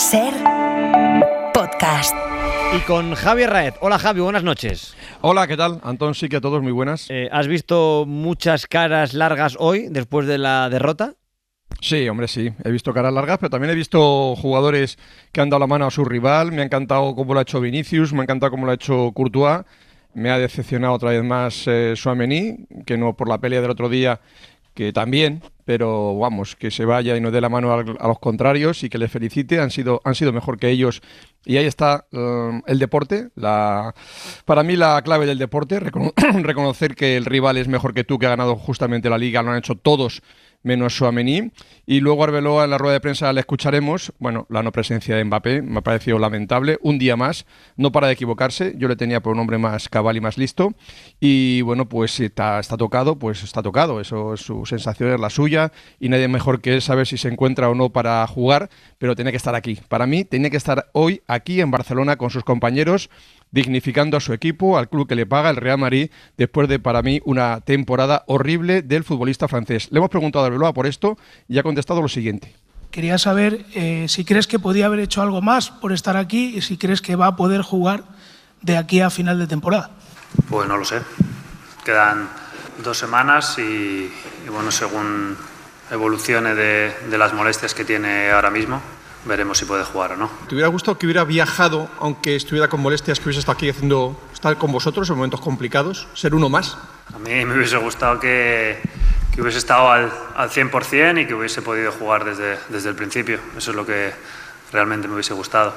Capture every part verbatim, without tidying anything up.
Ser Podcast. Y con Javi Raez. Hola Javi, buenas noches. Hola, ¿qué tal? Antón, sí que a todos muy buenas. Eh, ¿Has visto muchas caras largas hoy después de la derrota? Sí, hombre, sí. He visto caras largas, pero también he visto jugadores que han dado la mano a su rival. Me ha encantado cómo lo ha hecho Vinicius, me ha encantado cómo lo ha hecho Courtois. Me ha decepcionado otra vez más eh, Tchouaméni, que no por la pelea del otro día, que también, pero vamos, que se vaya y nos dé la mano a, a los contrarios y que les felicite. Han sido, han sido mejor que ellos. Y ahí está uh, el deporte. La, para mí la clave del deporte, recono- reconocer que el rival es mejor que tú, que ha ganado justamente la Liga. Lo han hecho todos menos Tchouaméni. Y luego Arbeloa en la rueda de prensa le escucharemos. Bueno, la no presencia de Mbappé me ha parecido lamentable. Un día más, no para de equivocarse. Yo le tenía por un hombre más cabal y más listo. Y bueno, pues si está, está tocado, pues está tocado. Eso, su sensación es la suya. Y nadie mejor que él sabe si se encuentra o no para jugar. Pero tiene que estar aquí. Para mí, tiene que estar hoy aquí en Barcelona con sus compañeros, dignificando a su equipo, al club que le paga, el Real Madrid, después de, para mí, una temporada horrible del futbolista francés. Le hemos preguntado a Arbeloa por esto y ha contestado lo siguiente. Quería saber eh, si crees que podía haber hecho algo más por estar aquí y si crees que va a poder jugar de aquí a final de temporada. Pues no lo sé. Quedan dos semanas y, y bueno, según evolucione de, de las molestias que tiene ahora mismo, veremos si puede jugar o no. ¿Te hubiera gustado que hubiera viajado, aunque estuviera con molestias, que hubiese estado aquí haciendo, estar con vosotros en momentos complicados? ¿Ser uno más? A mí me hubiese gustado que, que hubiese estado al, al cien por cien y que hubiese podido jugar desde, desde el principio. Eso es lo que realmente me hubiese gustado.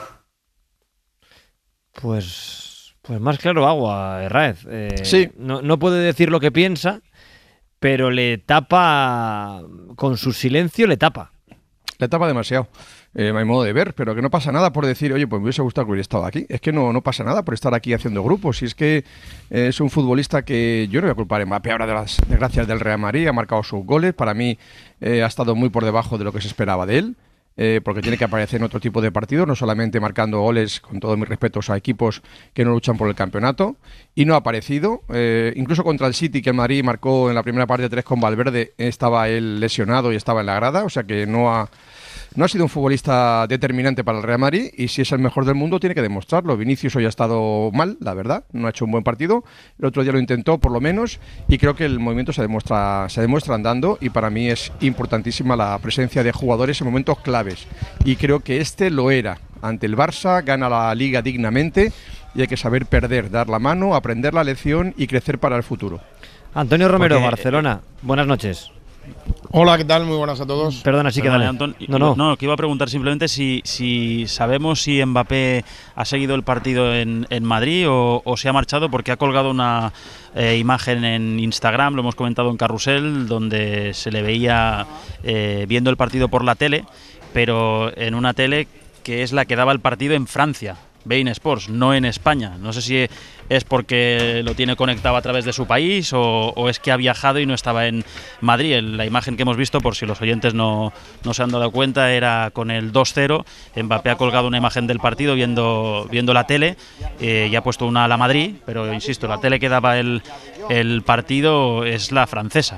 Pues, pues más claro agua, Raez. Eh, sí. No, no puede decir lo que piensa, pero le tapa, con su silencio le tapa. Le tapa demasiado. Eh, mi modo de ver, pero que no pasa nada por decir, oye, pues me hubiese gustado que hubiera estado aquí. Es que no, no pasa nada por estar aquí haciendo grupos. Y es que eh, es un futbolista que yo no voy a culpar a Mbappé ahora de las desgracias del Real Madrid. Ha marcado sus goles. Para mí eh, ha estado muy por debajo de lo que se esperaba de él. Eh, porque tiene que aparecer en otro tipo de partidos, no solamente marcando goles, con todos mis respetos a equipos que no luchan por el campeonato, y no ha aparecido. Eh, incluso contra el City, que el Madrid marcó en la primera parte tres con Valverde, estaba él lesionado y estaba en la grada, o sea que no ha... No ha sido un futbolista determinante para el Real Madrid y si es el mejor del mundo tiene que demostrarlo. Vinicius hoy ha estado mal, la verdad, no ha hecho un buen partido. El otro día lo intentó por lo menos y creo que el movimiento se demuestra, se demuestra andando y para mí es importantísima la presencia de jugadores en momentos claves. Y creo que este lo era. Ante el Barça, gana la Liga dignamente y hay que saber perder, dar la mano, aprender la lección y crecer para el futuro. Antonio Romero, Porque, Barcelona. Buenas noches. Hola, ¿qué tal? Muy buenas a todos. Perdona, sí que Perdona, dale. Antón, no, no. no, que iba a preguntar simplemente si, si sabemos si Mbappé ha seguido el partido en, en Madrid o, o se ha marchado, porque ha colgado una eh, imagen en Instagram, lo hemos comentado en Carrusel, donde se le veía eh, viendo el partido por la tele, pero en una tele que es la que daba el partido en Francia, beIN Sports, no en España. No sé si es porque lo tiene conectado a través de su país o, o es que ha viajado y no estaba en Madrid. La imagen que hemos visto, por si los oyentes no, no se han dado cuenta, era con el dos cero. Mbappé ha colgado una imagen del partido viendo, viendo la tele eh, y ha puesto una a la Madrid, pero insisto, la tele que daba el, el partido es la francesa.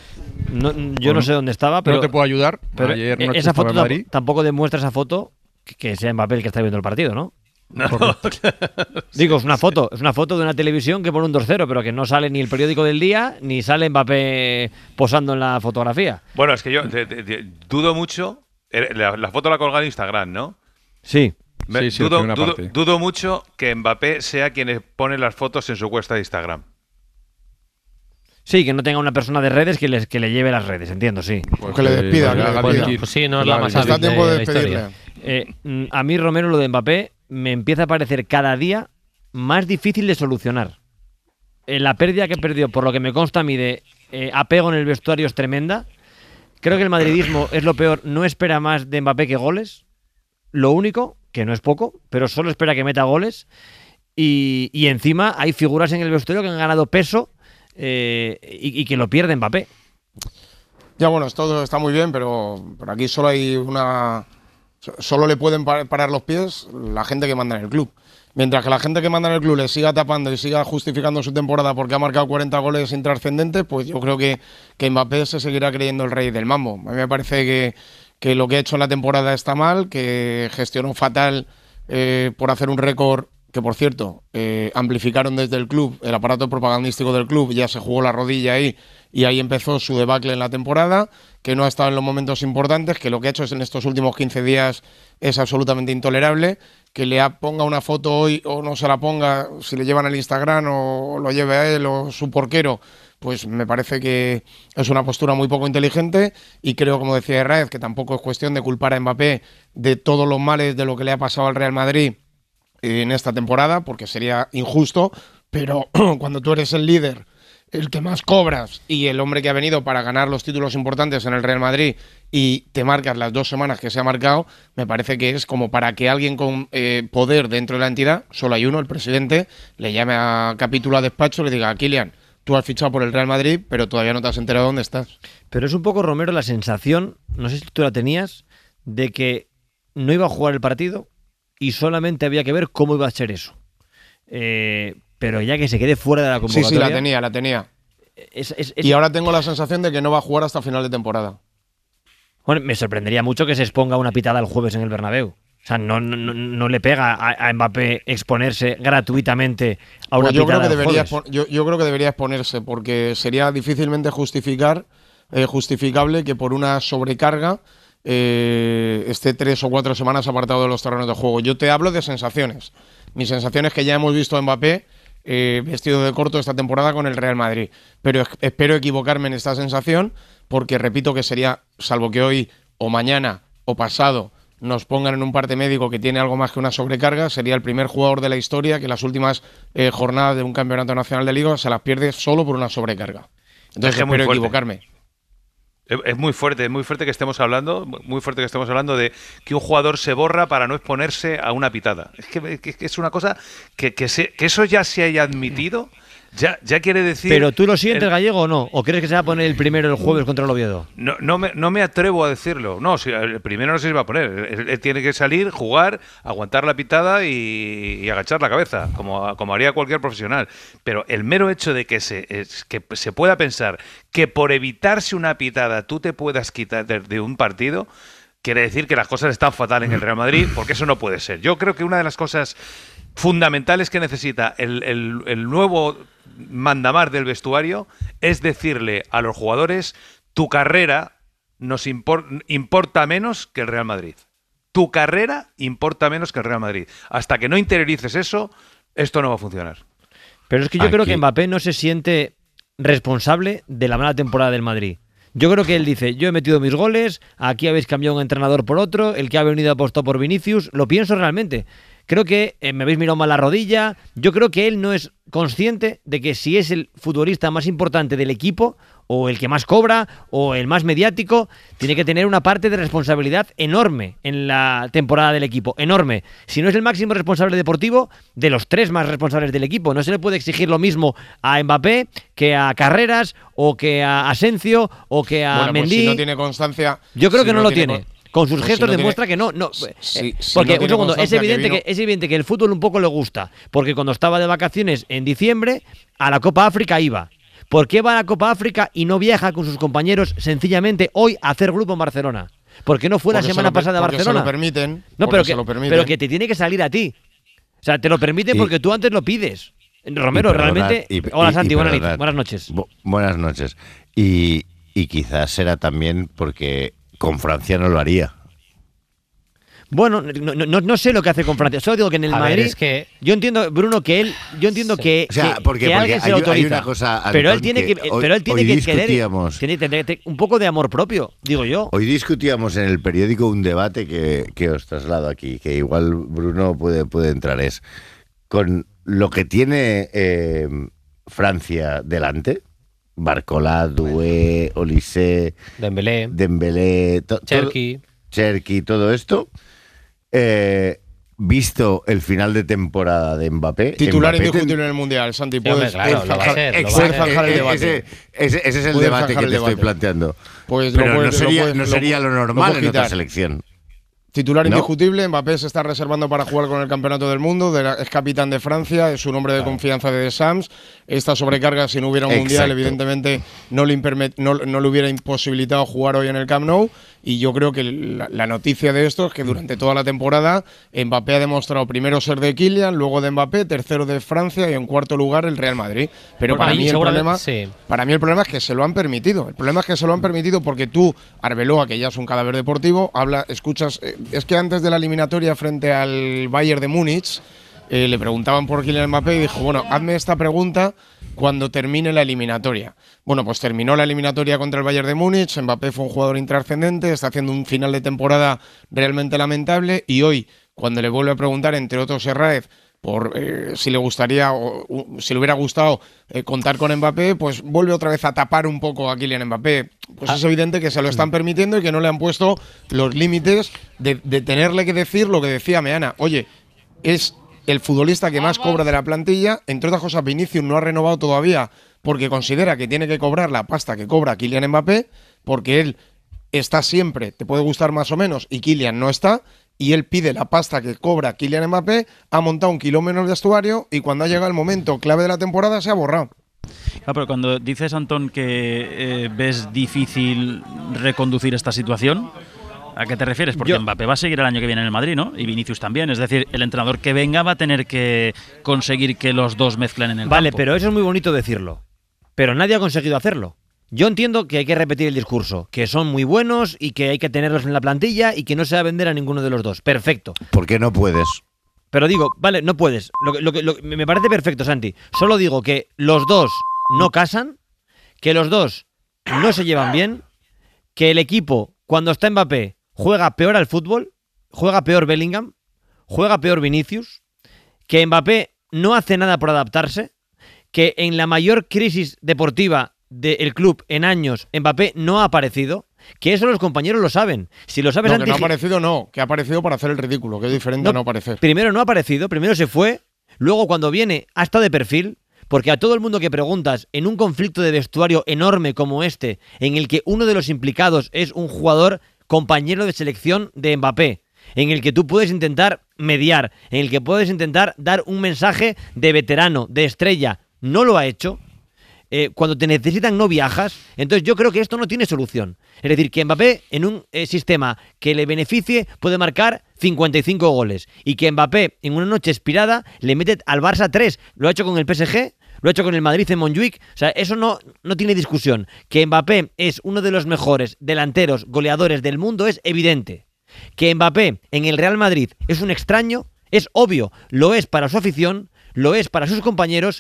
No, yo bueno, no sé dónde estaba, pero... No te puedo ayudar. Pero ayer noche esa foto en Madrid. Tampoco demuestra esa foto que, que sea Mbappé el que está viendo el partido, ¿no? No, digo, es una foto, es una foto de una televisión que pone un dos cero, pero que no sale ni el periódico del día, ni sale Mbappé posando en la fotografía. Bueno, es que yo te, te, te, dudo mucho. La, la foto la ha colgado en Instagram, ¿no? Sí. Me, sí, sí dudo, dudo, dudo mucho que Mbappé sea quien pone las fotos en su cuenta de Instagram. Sí, que no tenga una persona de redes que, les, que le lleve las redes, entiendo, sí. Pues que le despida, que le despida. Pues, pues sí, no es la más hábil Está tiempo de la despedirle. Eh, a mí, Romero, lo de Mbappé me empieza a parecer cada día más difícil de solucionar. Eh, la pérdida que perdió, por lo que me consta a mí, de eh, apego en el vestuario es tremenda. Creo que el madridismo es lo peor. No espera más de Mbappé que goles. Lo único, que no es poco, pero solo espera que meta goles. Y, y encima hay figuras en el vestuario que han ganado peso eh, y, y que lo pierde Mbappé. Ya bueno, esto está muy bien, pero por aquí solo hay una... Solo le pueden parar los pies la gente que manda en el club. Mientras que la gente que manda en el club le siga tapando y siga justificando su temporada porque ha marcado cuarenta goles intrascendentes, pues yo creo que, que Mbappé se seguirá creyendo el rey del mambo. A mí me parece que, que lo que ha hecho en la temporada está mal, que gestionó fatal eh, por hacer un récord que, por cierto, eh, amplificaron desde el club, el aparato propagandístico del club, ya se jugó la rodilla ahí y ahí empezó su debacle en la temporada, que no ha estado en los momentos importantes, que lo que ha hecho en estos últimos quince días es absolutamente intolerable, que le ponga una foto hoy o no se la ponga, si le llevan el Instagram o lo lleve a él o su porquero, pues me parece que es una postura muy poco inteligente y creo, como decía Herráez, que tampoco es cuestión de culpar a Mbappé de todos los males de lo que le ha pasado al Real Madrid en esta temporada, porque sería injusto, pero cuando tú eres el líder, el que más cobras y el hombre que ha venido para ganar los títulos importantes en el Real Madrid y te marcas las dos semanas que se ha marcado, me parece que es como para que alguien con eh, poder dentro de la entidad, solo hay uno, el presidente, le llame a capítulo a despacho y le diga: Kylian, tú has fichado por el Real Madrid, pero todavía no te has enterado dónde estás. Pero es un poco, Romero, la sensación, no sé si tú la tenías, de que no iba a jugar el partido y solamente había que ver cómo iba a ser eso. Eh, pero ya que se quede fuera de la convocatoria... Sí, sí, la tenía, la tenía. Es, es, es... Y ahora tengo la sensación de que no va a jugar hasta final de temporada. Bueno, me sorprendería mucho que se exponga una pitada el jueves en el Bernabéu. O sea, no, no, no le pega a, a Mbappé exponerse gratuitamente a una pues yo pitada creo que el debería jueves. yo, yo creo que debería exponerse, porque sería difícilmente justificar eh, justificable que por una sobrecarga eh, esté tres o cuatro semanas apartado de los terrenos de juego. Yo te hablo de sensaciones. Mi sensación es que ya hemos visto a Mbappé eh, vestido de corto esta temporada con el Real Madrid. Pero espero equivocarme en esta sensación, porque repito que sería, salvo que hoy o mañana o pasado nos pongan en un parte médico que tiene algo más que una sobrecarga, sería el primer jugador de la historia que las últimas eh, jornadas de un campeonato nacional de liga se las pierde solo por una sobrecarga. Entonces espero equivocarme. Es muy fuerte, es muy fuerte que estemos hablando, muy fuerte que estemos hablando de que un jugador se borra para no exponerse a una pitada. Es que, que, que es una cosa que, que, se, que eso ya se haya admitido, ya, ya quiere decir... ¿Pero tú lo sientes, el, Gallego, o no? ¿O crees que se va a poner el primero el jueves contra el Oviedo? No, no, me, no me atrevo a decirlo. No, si el primero no se va a poner. Él, él tiene que salir, jugar, aguantar la pitada y, y agachar la cabeza, como, como haría cualquier profesional. Pero el mero hecho de que se, es, que se pueda pensar que por evitarse una pitada tú te puedas quitar de, de un partido, quiere decir que las cosas están fatal en el Real Madrid, porque eso no puede ser. Yo creo que una de las cosas fundamentales que necesita el, el, el nuevo mandamás del vestuario es decirle a los jugadores: tu carrera nos impor- importa menos que el Real Madrid. Tu carrera importa menos que el Real Madrid. Hasta que no interiorices eso, esto no va a funcionar. Pero es que yo Aquí. creo que Mbappé no se siente responsable de la mala temporada del Madrid. Yo creo que él dice: yo he metido mis goles, aquí habéis cambiado un entrenador por otro, el que ha venido apostó por Vinicius. Lo pienso realmente. Creo que eh, me habéis mirado mal la rodilla. Yo creo que él no es consciente de que si es el futbolista más importante del equipo, o el que más cobra, o el más mediático, tiene que tener una parte de responsabilidad enorme en la temporada del equipo. Enorme. Si no es el máximo responsable deportivo, de los tres más responsables del equipo. No se le puede exigir lo mismo a Mbappé que a Carreras, o que a Asensio, o que a bueno, Mendy. Pues si no tiene constancia... Yo creo si que no, no lo tiene... tiene. Con... Con sus pues gestos si no demuestra tiene, que no, no si, si porque no un segundo, es evidente que, vino... que es evidente que el fútbol un poco le gusta, porque cuando estaba de vacaciones en diciembre a la Copa África iba. ¿Por qué va a la Copa África y no viaja con sus compañeros sencillamente hoy a hacer grupo en Barcelona? ¿Por qué no fue porque la semana lo, pasada a Barcelona? Se lo permiten. No, pero que, se lo permiten. pero que te tiene que salir a ti. O sea, te lo permiten y, porque tú antes lo pides. Romero, perdonad, realmente. Y, Hola y, Santi, y buenas, buenas noches. Bu buenas noches. Y, y quizás será también porque con Francia no lo haría. Bueno, no, no, no sé lo que hace con Francia. Solo digo que en el a Madrid. Ver, es que... Yo entiendo, Bruno, que él. Yo entiendo sí. que. O sea, que, porque, que porque alguien se hay, lo autoriza. hay una cosa, Antón, pero él tiene que. que hoy, pero él tiene hoy que discutíamos, querer. Tiene, tiene un poco de amor propio, digo yo. Hoy discutíamos en el periódico un debate que, que os traslado aquí, que igual Bruno puede, puede entrar. Es con lo que tiene eh, Francia delante. Barcola, Doué, Olise, Dembélé, Dembélé, to, Cherki. Cherki, todo esto, eh, visto el final de temporada de Mbappé. Titular Mbappé indiscutible ten... en el Mundial, Santi. Sí, puedes, hombre, claro, puedes lo va a ser, lo va a puedes ser. zanjar el debate. Ese, ese, ese es el puedes debate que te debate. estoy planteando. Pues Pero lo puedes, no sería, lo puedes, no sería lo, lo normal lo en otra selección. Titular ¿No? indiscutible, Mbappé se está reservando para jugar con el Campeonato del Mundo, de la, es capitán de Francia, es un hombre de claro. confianza de Deschamps. Esta sobrecarga, si no hubiera un Exacto. Mundial, evidentemente no le, no, no le hubiera imposibilitado jugar hoy en el Camp Nou. y yo creo que la, la noticia de esto es que durante toda la temporada Mbappé ha demostrado primero ser de Kylian, luego de Mbappé, tercero de Francia y en cuarto lugar el Real Madrid. Pero Bueno, para ahí mí, el seguramente- problema, sí. para mí el problema es que se lo han permitido. El problema es que se lo han permitido porque tú, Arbeloa, que ya es un cadáver deportivo, habla, escuchas. eh, es que antes de la eliminatoria frente al Bayern de Múnich, eh, le preguntaban por Kylian Mbappé y dijo: bueno, hazme esta pregunta cuando termine la eliminatoria. Bueno, pues terminó la eliminatoria contra el Bayern de Múnich, Mbappé fue un jugador intrascendente, está haciendo un final de temporada realmente lamentable, y hoy, cuando le vuelve a preguntar, entre otros Herráez, por eh, si le gustaría o o, si le hubiera gustado eh, contar con Mbappé, pues vuelve otra vez a tapar un poco a Kylian Mbappé. Pues es evidente que se lo están permitiendo y que no le han puesto los límites de, de tenerle que decir lo que decía Meana. Oye, es el futbolista que más cobra de la plantilla. Entre otras cosas, Vinicius no ha renovado todavía porque considera que tiene que cobrar la pasta que cobra Kylian Mbappé, porque él está siempre, te puede gustar más o menos, y Kylian no está, y él pide la pasta que cobra Kylian Mbappé, ha montado un kilómetro de vestuario y cuando ha llegado el momento clave de la temporada se ha borrado. Claro, pero cuando dices, Antón, que eh, ves difícil reconducir esta situación, ¿a qué te refieres? Porque Yo- Mbappé va a seguir el año que viene en el Madrid, ¿no? Y Vinicius también. Es decir, el entrenador que venga va a tener que conseguir que los dos mezclen en el Vale, campo. pero eso es muy bonito decirlo. Pero nadie ha conseguido hacerlo. Yo entiendo que hay que repetir el discurso, que son muy buenos y que hay que tenerlos en la plantilla y que no se va a vender a ninguno de los dos. Perfecto. ¿Por qué no puedes? Pero digo, vale, no puedes. Lo, que- lo, que- lo que- me parece perfecto, Santi. Solo digo que los dos no casan, que los dos no se llevan bien, que el equipo, cuando está Mbappé, juega peor al fútbol, juega peor Bellingham, juega peor Vinicius, que Mbappé no hace nada por adaptarse, que en la mayor crisis deportiva del club en años Mbappé no ha aparecido, que eso los compañeros lo saben. Si lo sabes No, que antes, no ha aparecido, no, que ha aparecido para hacer el ridículo, que es diferente a no aparecer. primero no ha aparecido, primero se fue, luego cuando viene ha estado de perfil, porque a todo el mundo que preguntas, en un conflicto de vestuario enorme como este, en el que uno de los implicados es un jugador compañero de selección de Mbappé, en el que tú puedes intentar mediar, en el que puedes intentar dar un mensaje de veterano, de estrella, no lo ha hecho. Eh, cuando te necesitan no viajas, entonces yo creo que esto no tiene solución. Es decir, que Mbappé en un eh, sistema que le beneficie puede marcar cincuenta y cinco goles y que Mbappé en una noche expirada le mete al Barça tres. Lo ha hecho con el P S G, lo ha hecho con el Madrid en Montjuic. O sea, eso no, no tiene discusión. Que Mbappé es uno de los mejores delanteros goleadores del mundo es evidente. Que Mbappé en el Real Madrid es un extraño es obvio. Lo es para su afición, lo es para sus compañeros.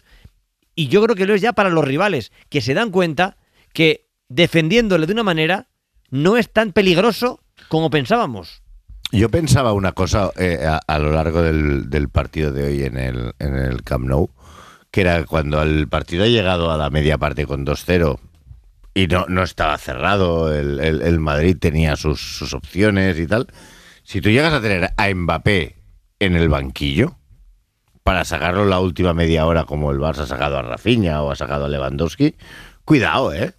Y yo creo que lo es ya para los rivales, que se dan cuenta que defendiéndole de una manera no es tan peligroso como pensábamos. Yo pensaba una cosa eh, a, a lo largo del, del partido de hoy en el, en el Camp Nou, que era cuando el partido ha llegado a la media parte con dos cero y no, no estaba cerrado, el, el, el Madrid tenía sus, sus opciones y tal. Si tú llegas a tener a Mbappé en el banquillo, para sacarlo la última media hora como el Barça ha sacado a Rafinha o ha sacado a Lewandowski, cuidado, ¿eh?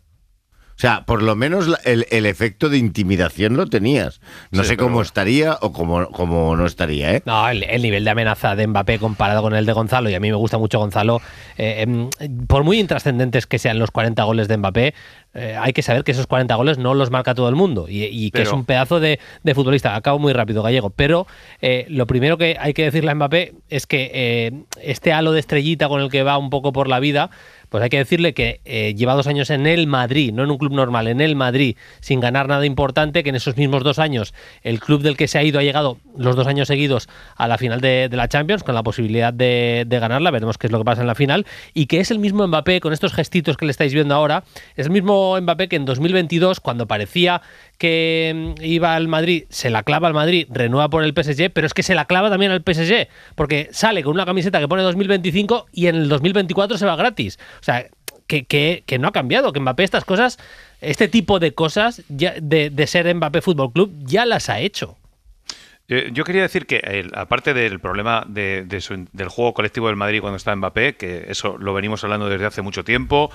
O sea, por lo menos la- el, el efecto de intimidación lo tenías. No Sí, sé pero- cómo estaría o cómo, cómo no estaría, ¿eh? No, el, el nivel de amenaza de Mbappé comparado con el de Gonzalo, y a mí me gusta mucho Gonzalo, eh, em, por muy intrascendentes que sean los cuarenta goles de Mbappé, eh, hay que saber que esos cuarenta goles no los marca todo el mundo y, y que Pero- es un pedazo de, de futbolista. Acabo muy rápido, Gallego, pero eh, lo primero que hay que decirle a Mbappé es que eh, este halo de estrellita con el que va un poco por la vida, pues hay que decirle que eh, lleva dos años en el Madrid, no en un club normal, en el Madrid, sin ganar nada importante, que en esos mismos dos años el club del que se ha ido ha llegado los dos años seguidos a la final de, de la Champions, con la posibilidad de, de ganarla, veremos qué es lo que pasa en la final, y que es el mismo Mbappé, con estos gestitos que le estáis viendo ahora, es el mismo Mbappé que en dos mil veintidós, cuando parecía que mm, iba al Madrid, se la clava al Madrid, renueva por el P S G, pero es que se la clava también al P S G, porque sale con una camiseta que pone dos mil veinticinco y en el dos mil veinticuatro se va gratis. O sea, que, que, que no ha cambiado, que Mbappé estas cosas, este tipo de cosas ya, de, de ser Mbappé Fútbol Club, ya las ha hecho. Eh, Yo quería decir que, el- aparte del problema de, de su- del juego colectivo del Madrid cuando está Mbappé, que eso lo venimos hablando desde hace mucho tiempo,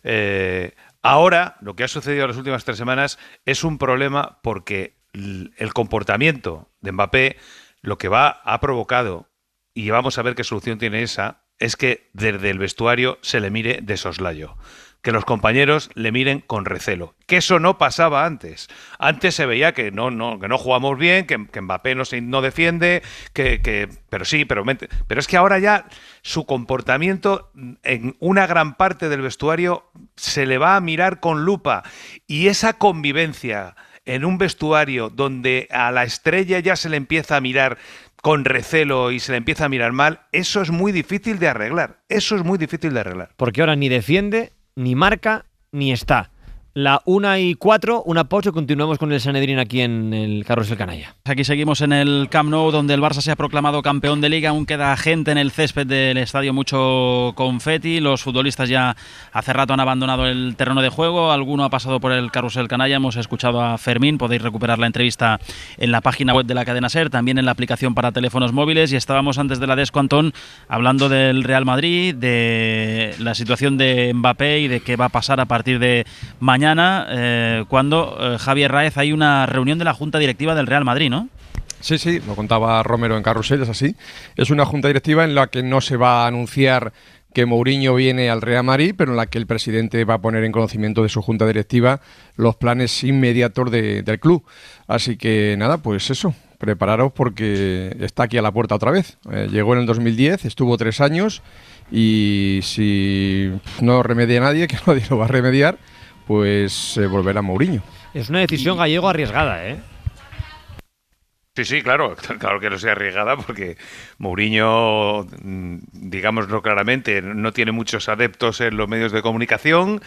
eh, ahora lo que ha sucedido en las últimas tres semanas es un problema porque l- el comportamiento de Mbappé lo que va ha provocado, y vamos a ver qué solución tiene esa, es que desde el vestuario se le mire de soslayo. que los compañeros le miren con recelo. Que eso no pasaba antes. Antes se veía que no, no, que no jugamos bien, que, que Mbappé no, se, no defiende, que, que, pero sí, pero, pero es que ahora ya su comportamiento en una gran parte del vestuario se le va a mirar con lupa. Y esa convivencia en un vestuario donde a la estrella ya se le empieza a mirar con recelo y se le empieza a mirar mal, eso es muy difícil de arreglar. Eso es muy difícil de arreglar. Porque ahora ni defiende, ni marca, ni está. La una y cuatro, una pausa y continuamos con el Sanedrín aquí en el Carrusel Canalla. Aquí seguimos en el Camp Nou, donde el Barça se ha proclamado campeón de Liga. Aún queda gente en el césped del estadio, mucho confeti. Los futbolistas ya hace rato han abandonado el terreno de juego. Alguno ha pasado por el Carrusel Canalla. Hemos escuchado a Fermín. Podéis recuperar la entrevista en la página web de la cadena SER, también en la aplicación para teléfonos móviles. Y estábamos antes de la Desco, Antón, hablando del Real Madrid, de la situación de Mbappé y de qué va a pasar a partir de mañana. Eh, cuando, eh, Javier Raez, hay una reunión de la Junta Directiva del Real Madrid, ¿no? Sí, sí, lo contaba Romero en Carrusel, es así. Es una Junta Directiva en la que no se va a anunciar que Mourinho viene al Real Madrid, pero en la que el presidente va a poner en conocimiento de su Junta Directiva los planes inmediatos de, del club. Así que nada, pues eso, prepararos porque está aquí a la puerta otra vez. Eh, llegó en el dos mil diez, estuvo tres años y si no remedia a nadie, que nadie lo va a remediar, pues eh, volverá Mourinho. Es una decisión gallego arriesgada, ¿eh? Sí, sí, claro, claro que no sea arriesgada porque Mourinho, digámoslo claramente, no tiene muchos adeptos en los medios de comunicación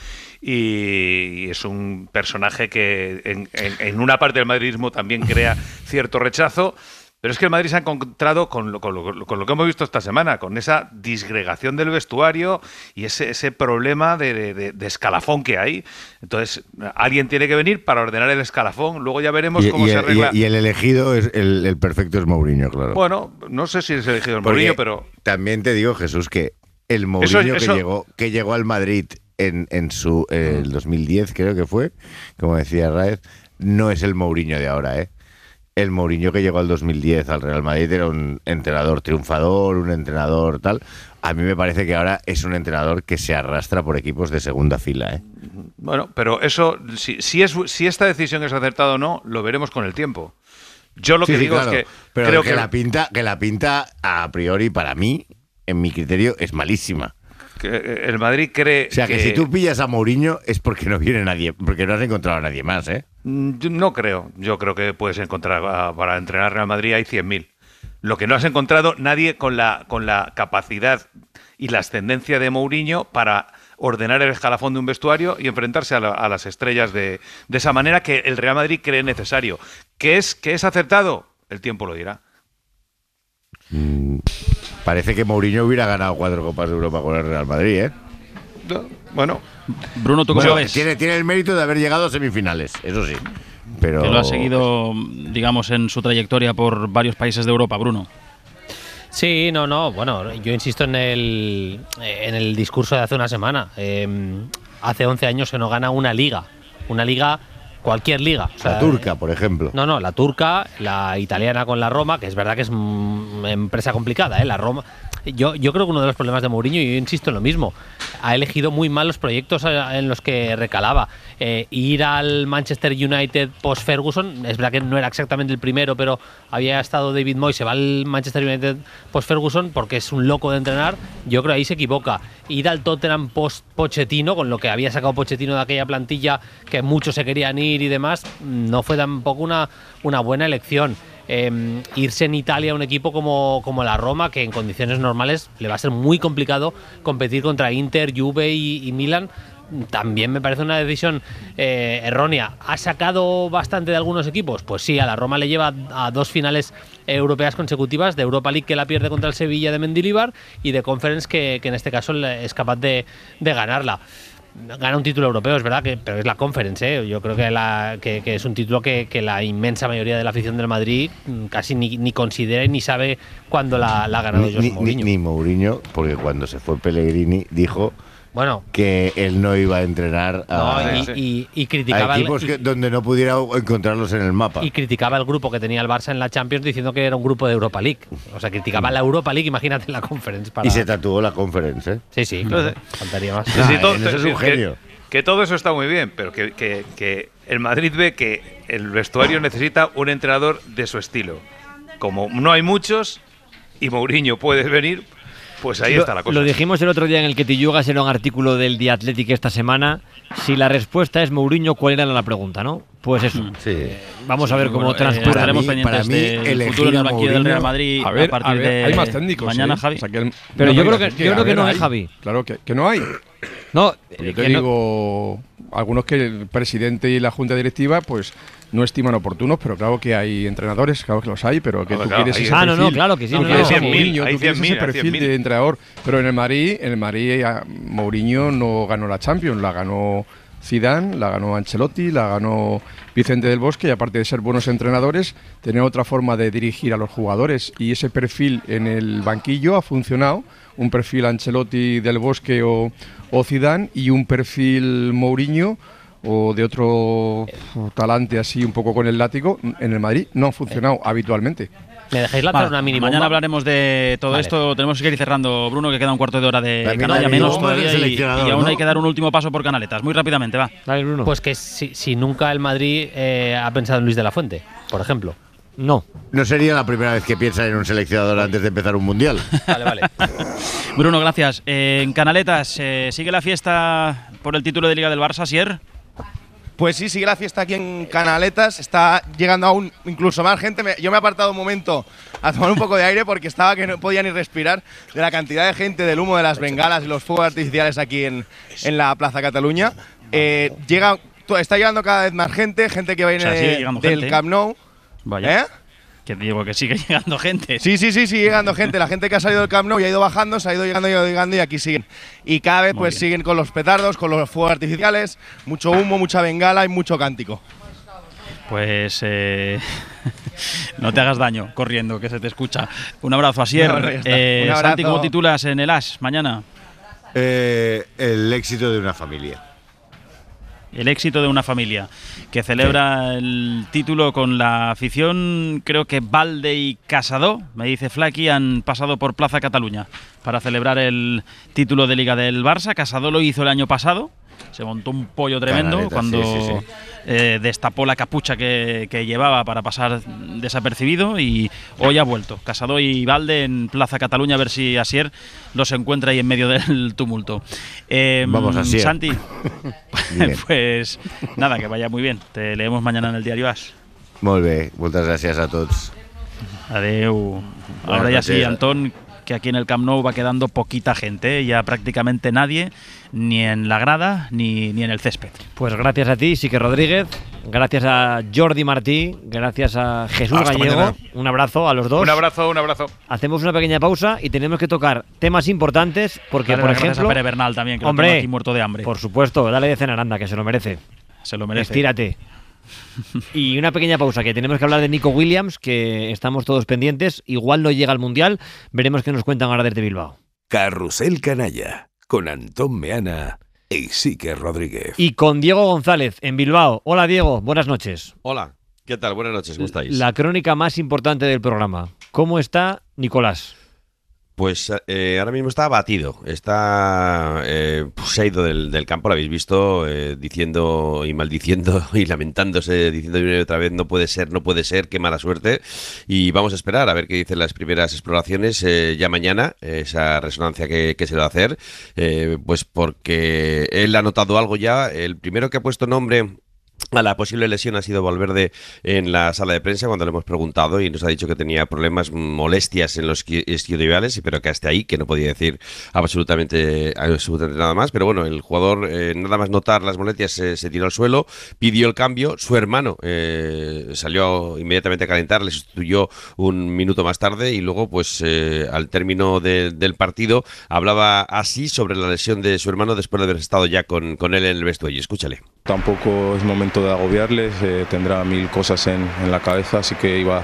y es un personaje que en, en, en una parte del madridismo también crea cierto rechazo. Pero es que el Madrid se ha encontrado con lo, con, lo, con lo que hemos visto esta semana, con esa disgregación del vestuario y ese, ese problema de, de, de escalafón que hay. Entonces, alguien tiene que venir para ordenar el escalafón, luego ya veremos y, cómo y se el, arregla. Y, y el elegido, es el, el perfecto es Mourinho, claro. Bueno, no sé si es elegido el Mourinho, pero... También te digo, Jesús, que el Mourinho eso, eso... que llegó que llegó al Madrid en, en su eh, el dos mil diez, creo que fue, como decía Raez, no es el Mourinho de ahora, ¿eh? El Mourinho que llegó al dos mil diez al Real Madrid era un entrenador triunfador, un entrenador tal. A mí me parece que ahora es un entrenador que se arrastra por equipos de segunda fila, ¿eh? Bueno, pero eso, si, si, es, si esta decisión es acertada o no, lo veremos con el tiempo. Yo lo sí, que sí, digo claro, es que pero creo que, que la pinta, que la pinta a priori para mí, en mi criterio, es malísima. Que el Madrid cree o sea, que, que si tú pillas a Mourinho es porque no viene nadie, porque no has encontrado a nadie más, ¿eh? Yo no creo. Yo creo que puedes encontrar a, para entrenar Real Madrid hay cien mil. Lo que no has encontrado nadie con la con la capacidad y la ascendencia de Mourinho para ordenar el escalafón de un vestuario y enfrentarse a, la, a las estrellas de, de esa manera que el Real Madrid cree necesario. ¿Que es, que es acertado? El tiempo lo dirá. Mm, parece que Mourinho hubiera ganado cuatro Copas de Europa con el Real Madrid, ¿eh? No, bueno... Bruno, ¿tú cómo bueno, ves? Tiene, tiene el mérito de haber llegado a semifinales, eso sí. Pero... Que lo ha seguido, digamos, en su trayectoria por varios países de Europa, Bruno. Sí, no, no. Bueno, yo insisto en el, en el discurso de hace una semana. Eh, hace once años se nos gana una liga. Una liga, cualquier liga. O sea, la turca, por ejemplo. No, no, la turca, la italiana con la Roma, que es verdad que es una empresa complicada, ¿eh? La Roma... Yo, yo creo que uno de los problemas de Mourinho, y yo insisto en lo mismo, ha elegido muy mal los proyectos en los que recalaba. Eh, ir al Manchester United post-Ferguson, es verdad que no era exactamente el primero, pero había estado David Moyes, se va al Manchester United post-Ferguson porque es un loco de entrenar, yo creo que ahí se equivoca. Ir al Tottenham post-Pochettino, con lo que había sacado Pochettino de aquella plantilla, que muchos se querían ir y demás, no fue tampoco una, una buena elección. Eh, irse en Italia a un equipo como, como la Roma, que en condiciones normales le va a ser muy complicado competir contra Inter, Juve y, y Milan, también me parece una decisión eh, errónea. ¿Ha sacado bastante de algunos equipos? Pues sí, a la Roma le lleva a dos finales europeas consecutivas, de Europa League que la pierde contra el Sevilla de Mendilibar y de Conference que, que en este caso es capaz de, de ganarla. Gana un título europeo, es verdad, que, pero es la Conference, ¿eh? Yo creo que, la, que, que es un título que, que la inmensa mayoría de la afición del Madrid casi ni, ni considera ni sabe cuándo la, la ha ganado ni, José Mourinho. Ni, ni Mourinho, porque cuando se fue Pellegrini dijo Bueno, que él no iba a entrenar a, no, y, y, y criticaba a equipos el, que, y, donde no pudiera encontrarlos en el mapa. Y criticaba el grupo que tenía el Barça en la Champions diciendo que era un grupo de Europa League. O sea, criticaba la Europa League, imagínate en la Conference. Para... Y se tatuó la Conference, ¿eh? Sí, sí, claro, faltaría más. Sí, sí, todo, eso es un genio. Que, que todo eso está muy bien, pero que, que, que el Madrid ve que el vestuario necesita un entrenador de su estilo. Como no hay muchos y Mourinho puede venir, pues ahí lo, está la cosa. Lo dijimos el otro día en el que Tillugas era un artículo del The Athletic esta semana. Si la respuesta es Mourinho, ¿cuál era la pregunta, no? Pues eso. Sí. Eh, vamos sí, a ver cómo bueno, transcurre. Eh, estaremos pendientes del futuro del banquillo del Real Madrid a, ver, a partir a ver, de hay más técnicos, mañana, ¿eh? Javi. O sea, que el, Pero no, yo no, creo que, que, yo creo que ver, no hay, es Javi. Claro que, que no hay. No, Yo te digo, no. Algunos que el presidente y la junta directiva, pues no estiman oportunos, pero claro que hay entrenadores, claro que los hay, pero que claro, tú claro, quieres hay, ese ah, perfil. no, no, claro que sí. Tú No, quieres no, a no, Mourinho, hay tú quieres cien mil, ese hay cien perfil mil. de entrenador. Pero en el Madrid, en el Madrid, Mourinho no ganó la Champions, la ganó Zidane, la ganó Ancelotti, la ganó Vicente del Bosque, y aparte de ser buenos entrenadores, tener otra forma de dirigir a los jugadores, y ese perfil en el banquillo ha funcionado, un perfil Ancelotti, del Bosque o, o Zidane, y un perfil Mourinho o de otro talante así un poco con el látigo, en el Madrid no ha funcionado eh. habitualmente. ¿Me dejáis lanzar vale, una mini Mañana bomba? hablaremos de todo vale. esto. Tenemos que ir cerrando, Bruno, que queda un cuarto de hora de También canalla menos todavía y, y aún ¿no? hay que dar un último paso por Canaletas. Muy rápidamente, va. Dale, Bruno. Pues que si, si nunca el Madrid eh, ha pensado en Luis de la Fuente, por ejemplo. No. No sería la primera vez que piensan en un seleccionador antes de empezar un mundial. Vale, vale. Bruno, gracias. Eh, en Canaletas, eh, ¿sigue la fiesta por el título de Liga del Barça, Sier? Pues sí, sigue la fiesta aquí en Canaletas, está llegando aún incluso más gente. Me, yo me he apartado un momento a tomar un poco de aire porque estaba que no podía ni respirar de la cantidad de gente, del humo de las bengalas y los fuegos artificiales aquí en, en la Plaza Cataluña. Eh, llega, está llegando cada vez más gente, gente que viene O sea, sigue de, llegando del gente. Camp Nou. Vaya. ¿Eh? Que digo que sigue llegando gente. Sí, sí, sí, sigue llegando gente. La gente que ha salido del Camp Nou y ha ido bajando, se ha ido llegando, ha ido llegando y aquí siguen. Y cada vez Muy pues bien. siguen con los petardos, con los fuegos artificiales, mucho humo, mucha bengala y mucho cántico. Pues eh, no te hagas daño corriendo, que se te escucha. Un abrazo a Sier. No, no, ya está. eh, Un abrazo. Santi, ¿cómo titulas en el As mañana? Eh, el éxito de una familia. El éxito de una familia que celebra sí. el título con la afición. Creo que Valde y Casado, me dice Flaky, han pasado por Plaza Cataluña para celebrar el título de Liga del Barça. Casado lo hizo el año pasado. Se montó un pollo tremendo Canaleta, cuando sí, sí, sí. Eh, destapó la capucha que, que llevaba para pasar desapercibido y hoy ha vuelto. Casado y Valde en Plaza Cataluña, a ver si Asier los encuentra ahí en medio del tumulto. Eh, Vamos, Asier. Santi, pues nada, que vaya muy bien. Te leemos mañana en el diario As. Molt bé, moltes gràcies a tots. Adeu. Ahora ya sí, Antón, que aquí en el Camp Nou va quedando poquita gente, ¿eh? Ya prácticamente nadie, ni en la grada, ni, ni en el césped. Pues gracias a ti, Sique Rodríguez, gracias a Jordi Martí, gracias a Jesús Hasta Gallego. mañana. Un abrazo a los dos. Un abrazo, un abrazo. Hacemos una pequeña pausa y tenemos que tocar temas importantes porque, Dale por las gracias ejemplo… a Pere Bernal también, que hombre, lo tengo aquí muerto de hambre. Por supuesto, dale de cenar, anda, que se lo merece. Se lo merece. Estírate. Y una pequeña pausa, que tenemos que hablar de Nico Williams, que estamos todos pendientes. Igual no llega al Mundial, veremos qué nos cuentan ahora desde Bilbao. Carrusel Canalla, con Antón Meana e Isique Rodríguez. Y con Diego González, en Bilbao. Hola Diego, buenas noches. Hola, ¿qué tal? Buenas noches, ¿cómo estáis? La crónica más importante del programa. ¿Cómo está Nicolás? Pues eh, ahora mismo está abatido, está eh, pues se ha ido del, del campo, lo habéis visto, eh, diciendo y maldiciendo y lamentándose, diciendo una y otra vez no puede ser, no puede ser, qué mala suerte. Y vamos a esperar a ver qué dicen las primeras exploraciones eh, ya mañana, eh, esa resonancia que, que se le va a hacer, eh, pues porque él ha notado algo ya. El primero que ha puesto nombre a la posible lesión ha sido Valverde en la sala de prensa cuando le hemos preguntado, y nos ha dicho que tenía problemas, molestias en los isquiotibiales, pero que hasta ahí, que no podía decir absolutamente, absolutamente nada más. Pero bueno, el jugador, eh, nada más notar las molestias, eh, se tiró al suelo, pidió el cambio. Su hermano eh, salió inmediatamente a calentar, le sustituyó un minuto más tarde y luego, pues eh, al término de, del partido, hablaba así sobre la lesión de su hermano después de haber estado ya con, con él en el vestuario. Escúchale. Tampoco es momento de agobiarles, eh, tendrá mil cosas en, en la cabeza, así que iba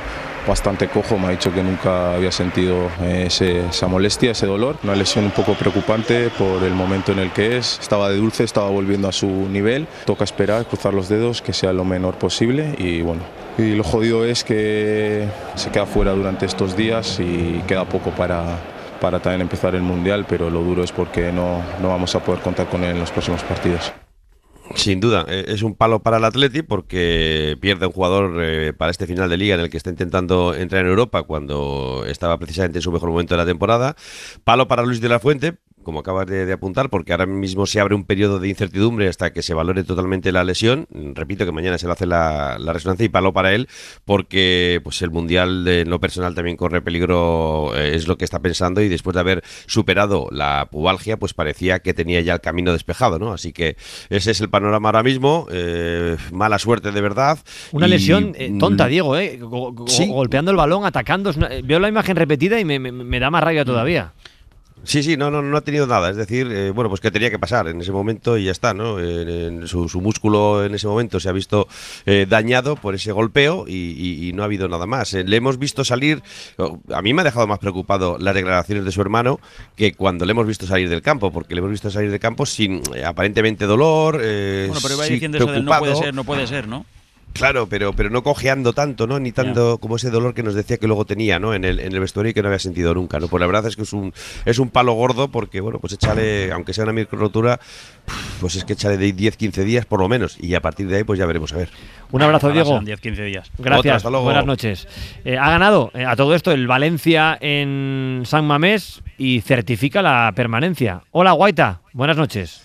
bastante cojo, me ha dicho que nunca había sentido eh, ese, esa molestia, ese dolor. Una lesión un poco preocupante por el momento en el que es. Estaba de dulce, estaba volviendo a su nivel. Toca esperar, cruzar los dedos, que sea lo menor posible y bueno. Y lo jodido es que se queda fuera durante estos días y queda poco para, para también empezar el Mundial, pero lo duro es porque no, no vamos a poder contar con él en los próximos partidos. Sin duda, es un palo para el Atleti porque pierde un jugador eh, para este final de liga en el que está intentando entrar en Europa cuando estaba precisamente en su mejor momento de la temporada. Palo para Luis de la Fuente, como acabas de, de apuntar, porque ahora mismo se abre un periodo de incertidumbre hasta que se valore totalmente la lesión. Repito que mañana se le hace la, la resonancia y palo para él porque pues el Mundial de, en lo personal también corre peligro, eh, es lo que está pensando, y después de haber superado la pubalgia pues parecía que tenía ya el camino despejado, ¿no? Así que ese es el panorama ahora mismo. Eh, mala suerte de verdad. Una y, lesión eh, tonta, Diego, ¿eh? Go go ¿sí? Golpeando el balón, atacando. Una, veo la imagen repetida y me, me, me da más rabia todavía. Sí, sí, no, no, no ha tenido nada, es decir, eh, bueno, pues que tenía que pasar en ese momento y ya está, ¿no? En, en su, su músculo en ese momento se ha visto eh, dañado por ese golpeo y, y, y no ha habido nada más. Eh, le hemos visto salir, a mí me ha dejado más preocupado las declaraciones de su hermano que cuando le hemos visto salir del campo, porque le hemos visto salir del campo sin eh, aparentemente dolor, eh, bueno, pero iba sí, diciendo eso del no puede preocupado. ser, no puede ser, ¿no? Claro, pero, pero no cojeando tanto, ¿no? Ni tanto yeah. como ese dolor que nos decía que luego tenía, ¿no? En el, en el vestuario y que no había sentido nunca, ¿no? Pues la verdad es que es un, es un palo gordo porque, bueno, pues échale, aunque sea una micro rotura, pues es que échale de diez quince días por lo menos y a partir de ahí pues ya veremos a ver. Un abrazo, Ahora Diego. diez quince días. Gracias, buenas noches. Eh, ha ganado eh, a todo esto el Valencia en San Mamés y certifica la permanencia. Hola, Guaita, buenas noches.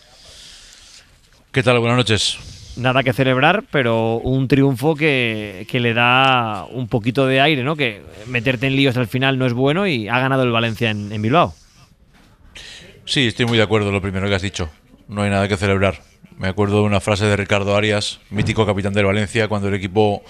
¿Qué tal? Buenas noches. Nada que celebrar, pero un triunfo que, que le da un poquito de aire, ¿no? Que meterte en líos al final no es bueno y ha ganado el Valencia en, en Bilbao. Sí, estoy muy de acuerdo con lo primero que has dicho. No hay nada que celebrar. Me acuerdo de una frase de Ricardo Arias, mítico capitán del Valencia, cuando el equipo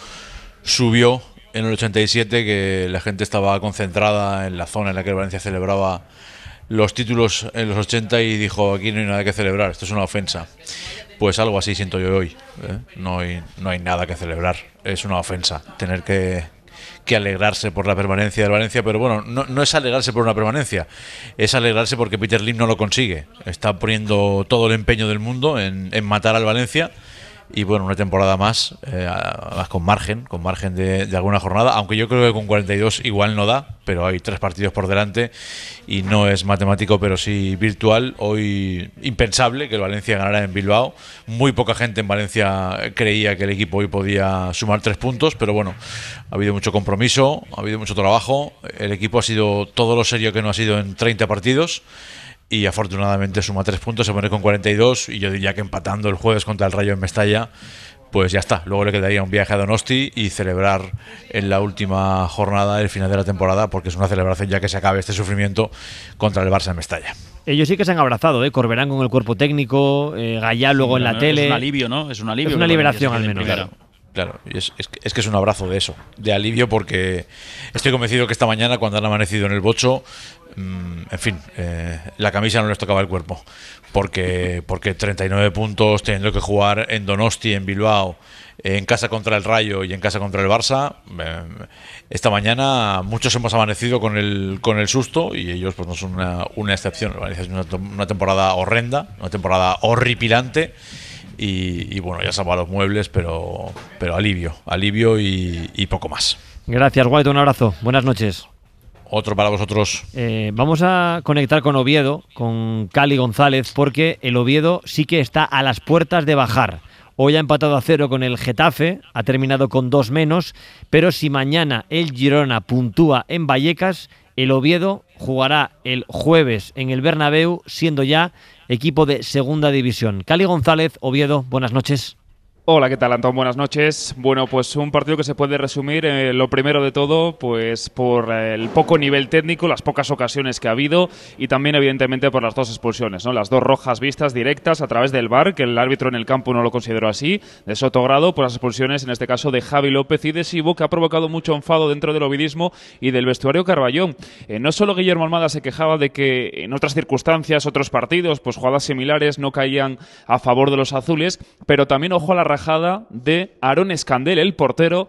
subió en el ochenta y siete, que la gente estaba concentrada en la zona en la que el Valencia celebraba los títulos en los ochenta y dijo, aquí no hay nada que celebrar, esto es una ofensa. Pues algo así siento yo hoy, ¿eh? No hay, no hay nada que celebrar, es una ofensa tener que, que alegrarse por la permanencia del Valencia, pero bueno, no, no es alegrarse por una permanencia, es alegrarse porque Peter Lim no lo consigue, está poniendo todo el empeño del mundo en, en matar al Valencia. Y bueno, una temporada más, eh, más con margen, con margen de, de alguna jornada, aunque yo creo que con cuarenta y dos igual no da, pero hay tres partidos por delante y no es matemático, pero sí virtual. Hoy impensable que el Valencia ganara en Bilbao. Muy poca gente en Valencia creía que el equipo hoy podía sumar tres puntos, pero bueno, ha habido mucho compromiso, ha habido mucho trabajo. El equipo ha sido todo lo serio que no ha sido en treinta partidos. Y afortunadamente suma tres puntos, se pone con cuarenta y dos y yo diría que empatando el jueves contra el Rayo en Mestalla, pues ya está. Luego le quedaría un viaje a Donosti y celebrar en la última jornada el final de la temporada, porque es una celebración ya que se acabe este sufrimiento contra el Barça en Mestalla. Ellos sí que se han abrazado, ¿eh? Corberán con el cuerpo técnico, eh, Gallá luego sí, en la no, tele. Es un alivio, ¿no? Es un alivio. Es una liberación al menos. Claro. Claro, y es, es, es que es un abrazo de eso, de alivio, porque estoy convencido que esta mañana, cuando han amanecido en el Bocho, mmm, en fin, eh, la camisa no les tocaba el cuerpo, porque, porque treinta y nueve puntos, teniendo que jugar en Donosti, en Bilbao, en casa contra el Rayo y en casa contra el Barça, eh, esta mañana muchos hemos amanecido con el, con el susto y ellos pues no son una, una excepción. Es una, una temporada horrenda, una temporada horripilante. Y, y bueno, ya salva los muebles, pero, pero alivio, alivio y, y poco más. Gracias, Guaito, un abrazo. Buenas noches. Otro para vosotros. Eh, vamos a conectar con Oviedo, con Cali González, porque el Oviedo sí que está a las puertas de bajar. Hoy ha empatado a cero con el Getafe, ha terminado con dos menos, pero si mañana el Girona puntúa en Vallecas, el Oviedo jugará el jueves en el Bernabéu, siendo ya equipo de segunda división. Cali González, Oviedo, buenas noches. Hola, ¿qué tal, Antón? Buenas noches. Bueno, pues un partido que se puede resumir, eh, lo primero de todo, pues por eh, el poco nivel técnico, las pocas ocasiones que ha habido y también, evidentemente, por las dos expulsiones, ¿no? Las dos rojas vistas directas a través del V A R, que el árbitro en el campo no lo consideró así, de Sotogrado, por las expulsiones, en este caso, de Javi López y de Sibo, que ha provocado mucho enfado dentro del ovidismo y del vestuario Carballón. Eh, no solo Guillermo Almada se quejaba de que en otras circunstancias, otros partidos, pues jugadas similares no caían a favor de los azules, pero también, ojo a la rajada de Aaron Escandel, el portero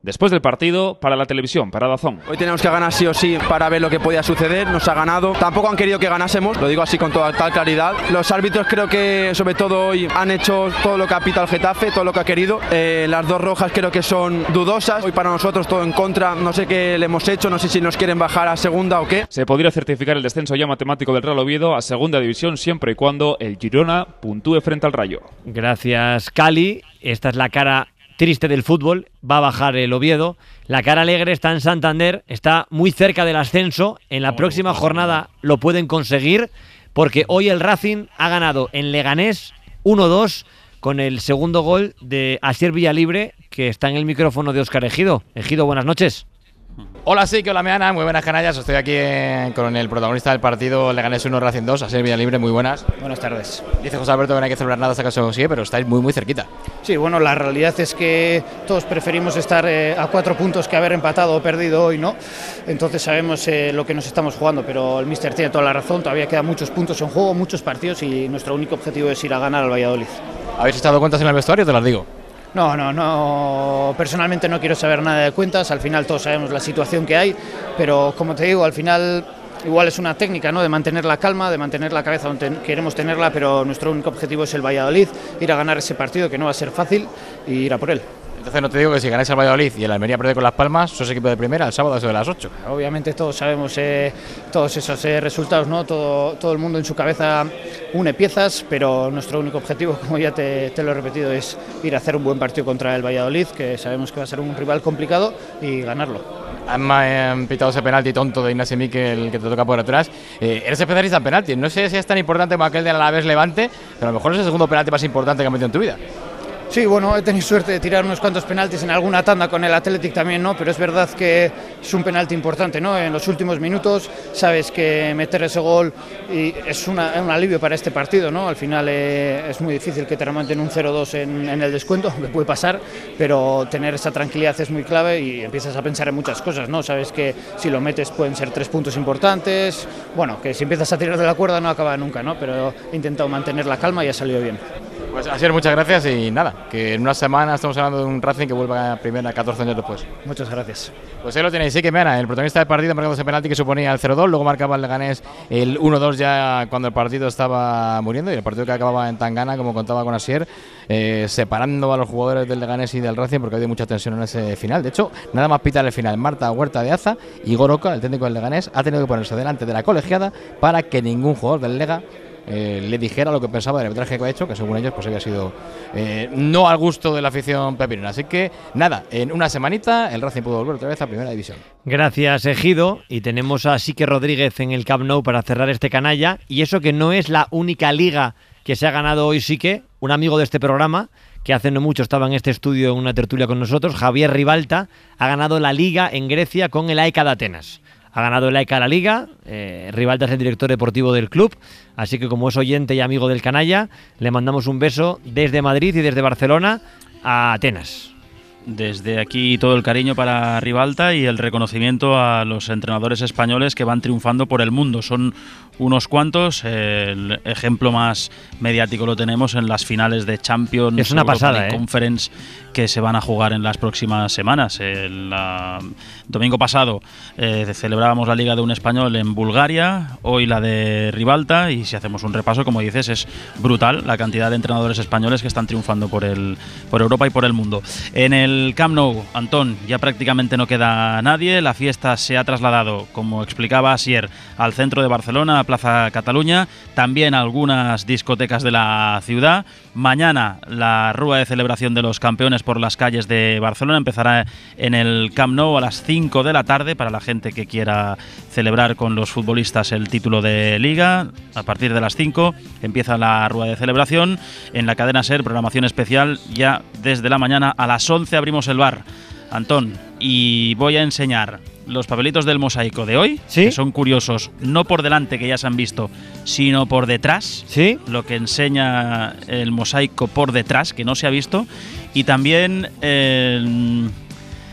Después del partido, para la televisión, para Dazón. Hoy tenemos que ganar sí o sí para ver lo que podía suceder, nos ha ganado. Tampoco han querido que ganásemos, lo digo así con toda tal claridad. Los árbitros creo que sobre todo hoy han hecho todo lo que ha pitado el Getafe, todo lo que ha querido. Eh, las dos rojas creo que son dudosas, hoy para nosotros todo en contra, no sé qué le hemos hecho, no sé si nos quieren bajar a segunda o qué. Se podría certificar el descenso ya matemático del Real Oviedo a segunda división siempre y cuando el Girona puntúe frente al Rayo. Gracias, Cali. Esta es la cara triste del fútbol, va a bajar el Oviedo. La cara alegre está en Santander, está muy cerca del ascenso. En la próxima jornada lo pueden conseguir porque hoy el Racing ha ganado en Leganés uno dos con el segundo gol de Asier Villalibre, que está en el micrófono de Óscar Ejido. Ejido, buenas noches. Hola, sí, que hola, Meana, muy buenas canallas. Estoy aquí eh, con el protagonista del partido Leganés uno, Racing dos, Asier Villalibre, muy buenas. Buenas tardes. Dice José Alberto que no hay que celebrar nada hasta que se consigue, pero estáis muy, muy cerquita. Sí, bueno, la realidad es que todos preferimos estar eh, a cuatro puntos que haber empatado o perdido hoy, ¿no? Entonces sabemos eh, lo que nos estamos jugando, pero el míster tiene toda la razón, todavía quedan muchos puntos en juego, muchos partidos y nuestro único objetivo es ir a ganar al Valladolid. ¿Habéis estado cuentas en el vestuario? Te las digo. No, no, no. Personalmente no quiero saber nada de cuentas. Al final todos sabemos la situación que hay, pero como te digo, al final igual es una técnica, ¿no? De mantener la calma, de mantener la cabeza donde queremos tenerla, pero nuestro único objetivo es el Valladolid, ir a ganar ese partido que no va a ser fácil y ir a por él. Entonces no te digo que si ganáis al Valladolid y el Almería pierde con Las Palmas, sos equipo de primera el sábado a eso de las ocho. Obviamente todos sabemos eh, todos esos eh, resultados, ¿no? Todo, todo el mundo en su cabeza une piezas, pero nuestro único objetivo, como ya te, te lo he repetido, es ir a hacer un buen partido contra el Valladolid, que sabemos que va a ser un rival complicado, y ganarlo. Han eh, pitado ese penalti tonto de Ignacio Miquel que te toca por atrás. Eh, eres especialista en penaltis. No sé si es tan importante como aquel de Alavés Levante, pero a lo mejor es el segundo penalti más importante que has metido en tu vida. Sí, bueno, he tenido suerte de tirar unos cuantos penaltis en alguna tanda con el Athletic también, ¿no? Pero es verdad que es un penalti importante, ¿no? En los últimos minutos sabes que meter ese gol y es una, un alivio para este partido, ¿no? Al final eh, es muy difícil que te remonten un cero dos en, en el descuento, me puede pasar, pero tener esa tranquilidad es muy clave y empiezas a pensar en muchas cosas, ¿no? Sabes que si lo metes pueden ser tres puntos importantes, bueno, que si empiezas a tirar de la cuerda no acaba nunca, ¿no? Pero he intentado mantener la calma y ha salido bien. Pues Asier, muchas gracias y nada, que en una semana estamos hablando de un Racing que vuelva a primera catorce años después. Muchas gracias. Pues ahí lo tenéis, sí que Meana, el protagonista del partido marcando ese penalti que suponía el cero dos, luego marcaba el Leganés el uno dos ya cuando el partido estaba muriendo y el partido que acababa en Tangana, como contaba con Asier, eh, separando a los jugadores del Leganés y del Racing porque había mucha tensión en ese final. De hecho, nada más pitar el final, Marta Huerta de Aza y Goroca, el técnico del Leganés, ha tenido que ponerse delante de la colegiada para que ningún jugador del Lega Eh, le dijera lo que pensaba del arbitraje que ha hecho, que según ellos pues había sido eh, no al gusto de la afición pepinera. Así que nada, en una semanita el Racing pudo volver otra vez a primera división. Gracias, Ejido. Y tenemos a Sique Rodríguez en el Camp Nou para cerrar este canalla. Y eso que no es la única liga que se ha ganado hoy, Sique, un amigo de este programa que hace no mucho estaba en este estudio en una tertulia con nosotros, Javier Ribalta, ha ganado la liga en Grecia con el A E K de Atenas. Ha ganado el A E K la Liga, eh, Ribalta es el director deportivo del club, así que como es oyente y amigo del canalla, le mandamos un beso desde Madrid y desde Barcelona a Atenas. Desde aquí todo el cariño para Ribalta y el reconocimiento a los entrenadores españoles que van triunfando por el mundo. Son unos cuantos, el ejemplo más mediático lo tenemos en las finales de Champions, es una Europa pasada, League ¿eh? Conference que se van a jugar en las próximas semanas. El la, domingo pasado eh, celebrábamos la Liga de un Español en Bulgaria, hoy la de Ribalta, y si hacemos un repaso, como dices, es brutal la cantidad de entrenadores españoles que están triunfando por, el, por Europa y por el mundo. En el Camp Nou, Antón, ya prácticamente no queda nadie, la fiesta se ha trasladado, como explicaba Asier, al centro de Barcelona, a Plaza Cataluña, también a algunas discotecas de la ciudad. Mañana la rúa de celebración de los campeones por las calles de Barcelona empezará en el Camp Nou a las cinco de la tarde para la gente que quiera celebrar con los futbolistas el título de Liga. A partir de las cinco empieza la rúa de celebración. En la cadena SER, programación especial, ya desde la mañana a las once abrimos el bar. Antón, y voy a enseñar los papelitos del mosaico de hoy, ¿sí? Que son curiosos, no por delante, que ya se han visto, sino por detrás, ¿sí? Lo que enseña el mosaico por detrás, que no se ha visto, y también eh,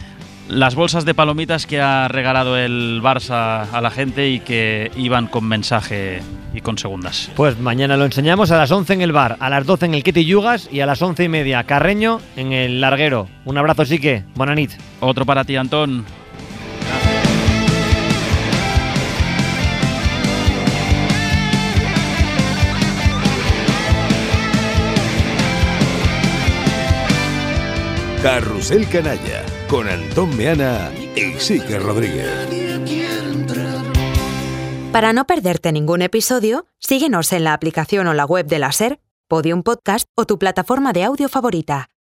las bolsas de palomitas que ha regalado el Barça a la gente y que iban con mensaje y con segundas. Pues mañana lo enseñamos a las once en el bar, a las doce en el Ketty Yugas y a las once y media Carreño en el Larguero. Un abrazo, Sique. Buena nit. Otro para ti, Antón. Carrusel Canalla, con Antón Meana y Iker Rodríguez. Para no perderte ningún episodio, síguenos en la aplicación o la web de la SER, Podium Podcast o tu plataforma de audio favorita.